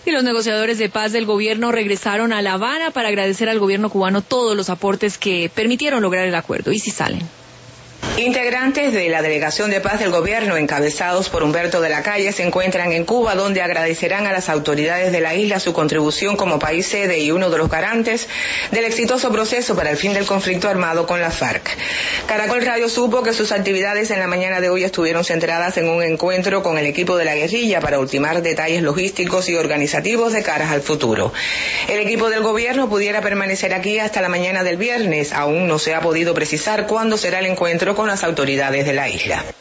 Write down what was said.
Y los negociadores de paz del gobierno regresaron a La Habana para agradecer al gobierno cubano todos los aportes que permitieron lograr el acuerdo. Y si salen. Integrantes de la Delegación de Paz del Gobierno, encabezados por Humberto de la Calle, se encuentran en Cuba, donde agradecerán a las autoridades de la isla su contribución como país sede y uno de los garantes del exitoso proceso para el fin del conflicto armado con la FARC. Caracol Radio supo que sus actividades en la mañana de hoy estuvieron centradas en un encuentro con el equipo de la guerrilla para ultimar detalles logísticos y organizativos de caras al futuro. El equipo del gobierno pudiera permanecer aquí hasta la mañana del viernes. Aún no se ha podido precisar cuándo será el encuentro con las autoridades de la isla.